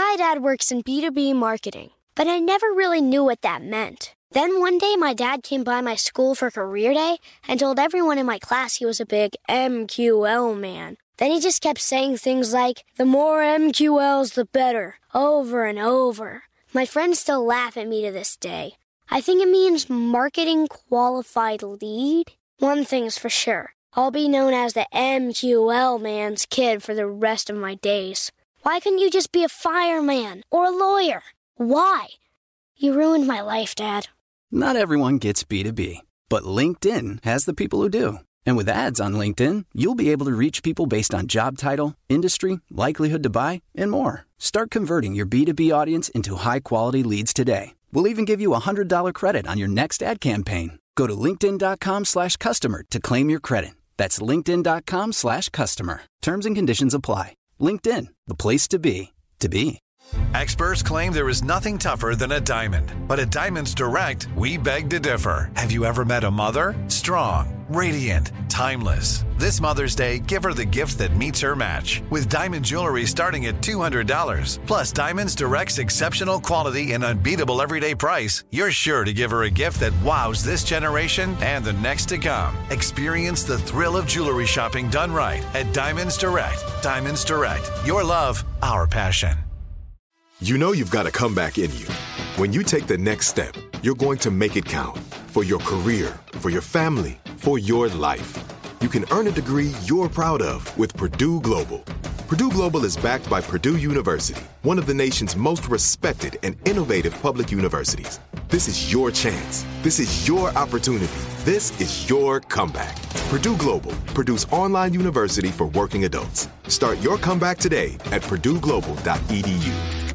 My dad works in B2B marketing, but I never really knew what that meant. Then one day my dad came by my school for career day and told everyone in my class he was a big MQL man. Then he just kept saying things like, the more MQLs, the better, over and over. My friends still laugh at me to this day. I think it means marketing qualified lead. One thing's for sure. I'll be known as the MQL man's kid for the rest of my days. Why couldn't you just be a fireman or a lawyer? Why? You ruined my life, Dad. Not everyone gets B2B, but LinkedIn has the people who do. And with ads on LinkedIn, you'll be able to reach people based on job title, industry, likelihood to buy, and more. Start converting your B2B audience into high-quality leads today. We'll even give you a $100 credit on your next ad campaign. Go to linkedin.com/customer to claim your credit. That's linkedin.com/customer. Terms and conditions apply. LinkedIn, the place to be, to be. Experts claim there is nothing tougher than a diamond. But at Diamonds Direct, we beg to differ. Have you ever met a mother? Strong, radiant, timeless. This Mother's Day, give her the gift that meets her match. With diamond jewelry starting at $200. Plus Diamonds Direct's exceptional quality and unbeatable everyday price, you're sure to give her a gift that wows this generation and the next to come. Experience the thrill of jewelry shopping done right at Diamonds Direct. Diamonds Direct. Your love, our passion. You know you've got a comeback in you. When you take the next step, you're going to make it count. For your career, for your family, for your life. You can earn a degree you're proud of with Purdue Global. Purdue Global is backed by Purdue University, one of the nation's most respected and innovative public universities. This is your chance. This is your opportunity. This is your comeback. Purdue Global, Purdue's online university for working adults. Start your comeback today at purdueglobal.edu.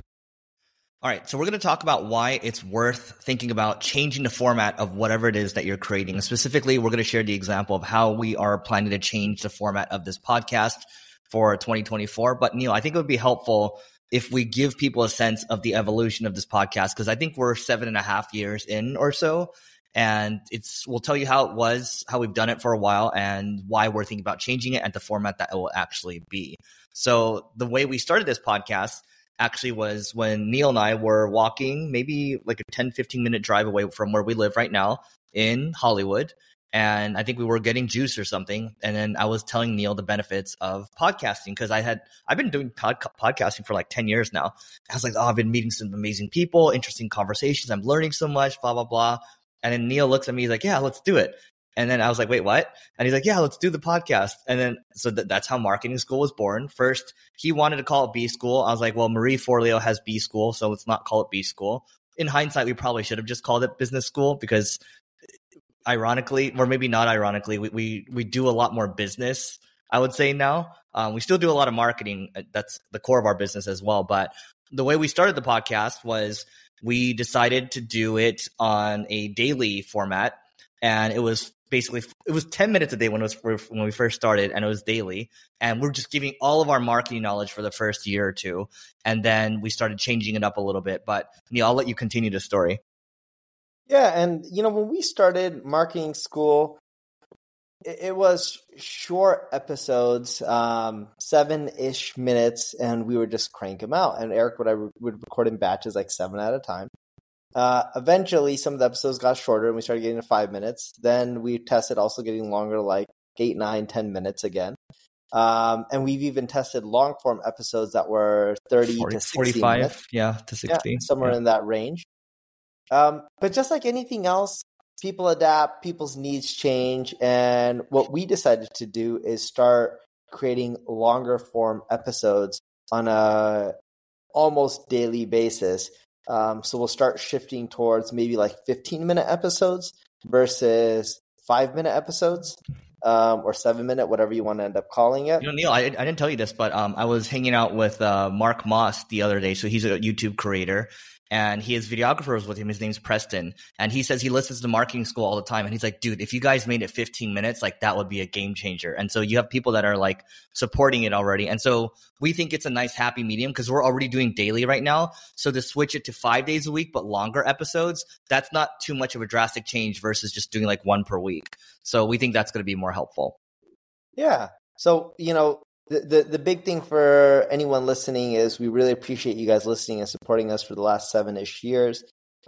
All right, so we're going to talk about why it's worth thinking about changing the format of whatever it is that you're creating. And specifically, we're going to share the example of how we are planning to change the format of this podcast for 2024. But Neil, I think it would be helpful if we give people a sense of the evolution of this podcast, because I think we're 7.5 years in or so. And we'll tell you how it was, how we've done it for a while, and why we're thinking about changing it and the format that it will actually be. So the way we started this podcast actually was when Neil and I were walking maybe like a 10-15 minute drive away from where we live right now in Hollywood. And I think we were getting juice or something. And then I was telling Neil the benefits of podcasting, because I've been doing podcasting for like 10 years now. I was like, I've been meeting some amazing people, interesting conversations. I'm learning so much, blah, blah, blah. And then Neil looks at me, he's like, yeah, let's do it. And then I was like, wait, what? And he's like, yeah, let's do the podcast. And then, so that's how Marketing School was born. First, he wanted to call it B School. I was like, well, Marie Forleo has B School, so let's not call it B School. In hindsight, we probably should have just called it Business School, because ironically, or maybe not ironically, we do a lot more business, I would say now. We still do a lot of marketing. That's the core of our business as well. But the way we started the podcast was we decided to do it on a daily format. And it was 10 minutes a day when we first started, and it was daily. And we're just giving all of our marketing knowledge for the first year or two. And then we started changing it up a little bit. But Neil, I'll let you continue the story. Yeah. And, when we started Marketing School, it was short episodes, 7-ish minutes, and we would just crank them out. And Eric would record in batches, like 7 at a time. Eventually, some of the episodes got shorter and we started getting to 5 minutes. Then we tested also getting longer, like 8, 9, 10 minutes again. And we've even tested long form episodes that were 30 to 60 45, minutes. To 60. Somewhere in that range. But just like anything else, people adapt, people's needs change. And what we decided to do is start creating longer form episodes on a almost daily basis. So we'll start shifting towards maybe like 15-minute episodes versus 5-minute episodes, or 7-minute, whatever you want to end up calling it. Neil, I didn't tell you this, but I was hanging out with Mark Moss the other day. So he's a YouTube creator, and his videographer was with him. His name's Preston, and he says he listens to Marketing School all the time. And he's like, dude, if you guys made it 15 minutes, like that would be a game changer. And so you have people that are like supporting it already. And so we think it's a nice happy medium, because we're already doing daily right now. So to switch it to 5 days a week, but longer episodes, that's not too much of a drastic change versus just doing like one per week. So we think that's going to be more helpful. Yeah. So, The big thing for anyone listening is we really appreciate you guys listening and supporting us for the last 7-ish years.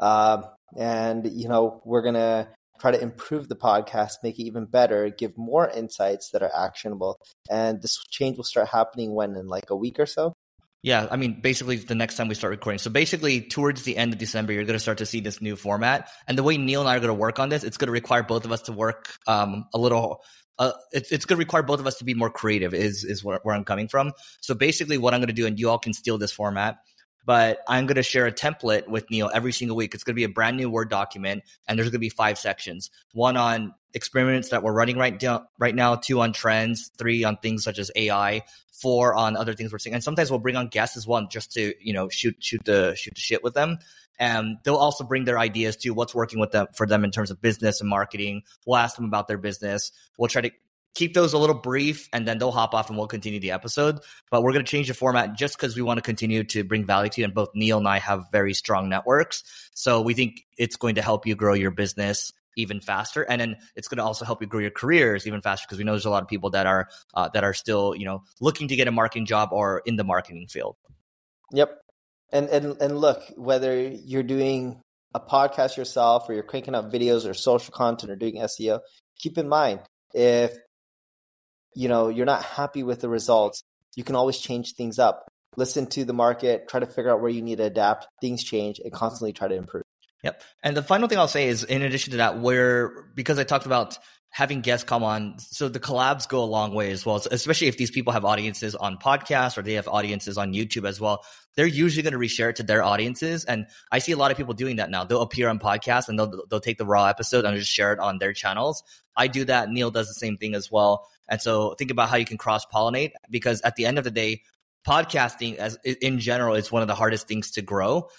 And, we're going to try to improve the podcast, make it even better, give more insights that are actionable. And this change will start happening in like a week or so? Yeah, basically the next time we start recording. So basically towards the end of December, you're going to start to see this new format. And the way Neil and I are going to work on this, it's going to require both of us to work a little it's going to require both of us to be more creative is where I'm coming from. So basically what I'm going to do, and you all can steal this format, but I'm going to share a template with Neil every single week. It's going to be a brand new Word document, and there's going to be 5 sections. 1 on experiments that we're running right now, 2 on trends, 3 on things such as AI, 4 on other things we're seeing. And sometimes we'll bring on guests as well, just to, shoot the shit with them. And they'll also bring their ideas to what's working for them in terms of business and marketing. We'll ask them about their business. We'll try to keep those a little brief, and then they'll hop off and we'll continue the episode. But we're going to change the format just because we want to continue to bring value to you. And both Neil and I have very strong networks. So we think it's going to help you grow your business even faster. And then it's going to also help you grow your careers even faster, because we know there's a lot of people that are still, looking to get a marketing job or in the marketing field. Yep. And look, whether you're doing a podcast yourself or you're cranking out videos or social content or doing SEO, keep in mind, if you're not happy with the results, you can always change things up. Listen to the market, try to figure out where you need to adapt. Things change, and constantly try to improve. Yep. And the final thing I'll say is, in addition to that, because I talked about having guests come on, so the collabs go a long way as well, especially if these people have audiences on podcasts or they have audiences on YouTube as well. They're usually going to reshare it to their audiences. And I see a lot of people doing that now. They'll appear on podcasts and they'll take the raw episode and just share it on their channels. I do that. Neil does the same thing as well. And so think about how you can cross-pollinate, because at the end of the day, podcasting in general is one of the hardest things to grow.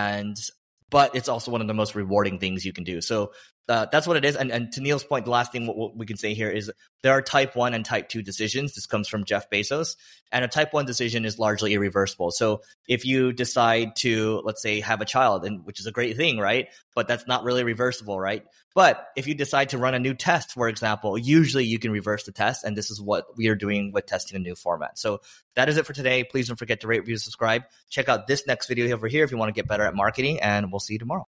But it's also one of the most rewarding things you can do. So that's what it is. And to Neil's point, the last thing what we can say here is there are type 1 and type 2 decisions. This comes from Jeff Bezos. And a type 1 decision is largely irreversible. So if you decide to, let's say, have a child, which is a great thing, right? But that's not really reversible, right? But if you decide to run a new test, for example, usually you can reverse the test. And this is what we are doing with testing a new format. So that is it for today. Please don't forget to rate, review, subscribe. Check out this next video over here if you want to get better at marketing, and we'll see you tomorrow.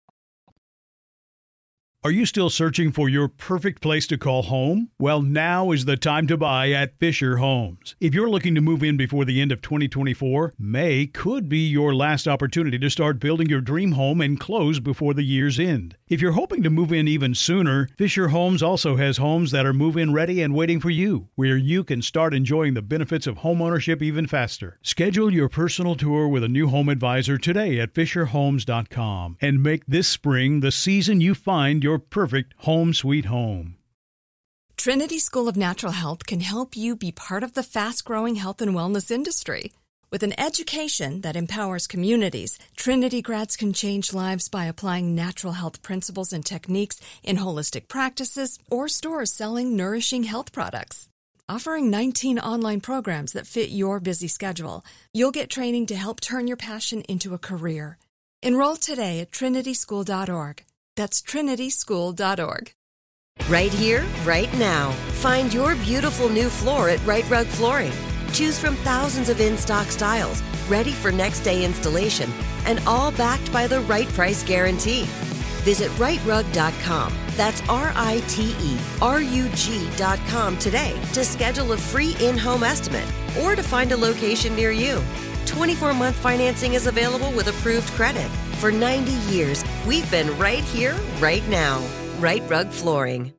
Are you still searching for your perfect place to call home? Well, now is the time to buy at Fisher Homes. If you're looking to move in before the end of 2024, May could be your last opportunity to start building your dream home and close before the year's end. If you're hoping to move in even sooner, Fisher Homes also has homes that are move-in ready and waiting for you, where you can start enjoying the benefits of homeownership even faster. Schedule your personal tour with a new home advisor today at FisherHomes.com and make this spring the season you find your perfect home sweet home. Trinity School of Natural Health can help you be part of the fast-growing health and wellness industry. With an education that empowers communities, Trinity grads can change lives by applying natural health principles and techniques in holistic practices or stores selling nourishing health products. Offering 19 online programs that fit your busy schedule, you'll get training to help turn your passion into a career. Enroll today at trinityschool.org. That's trinityschool.org. Right here, right now. Find your beautiful new floor at Right Rug Flooring. Choose from thousands of in-stock styles, ready for next day installation, and all backed by the right price guarantee. Visit rightrug.com. That's RITERUG.com today to schedule a free in-home estimate or to find a location near you. 24-month financing is available with approved credit. For 90 years, we've been right here, right now. Right Rug Flooring.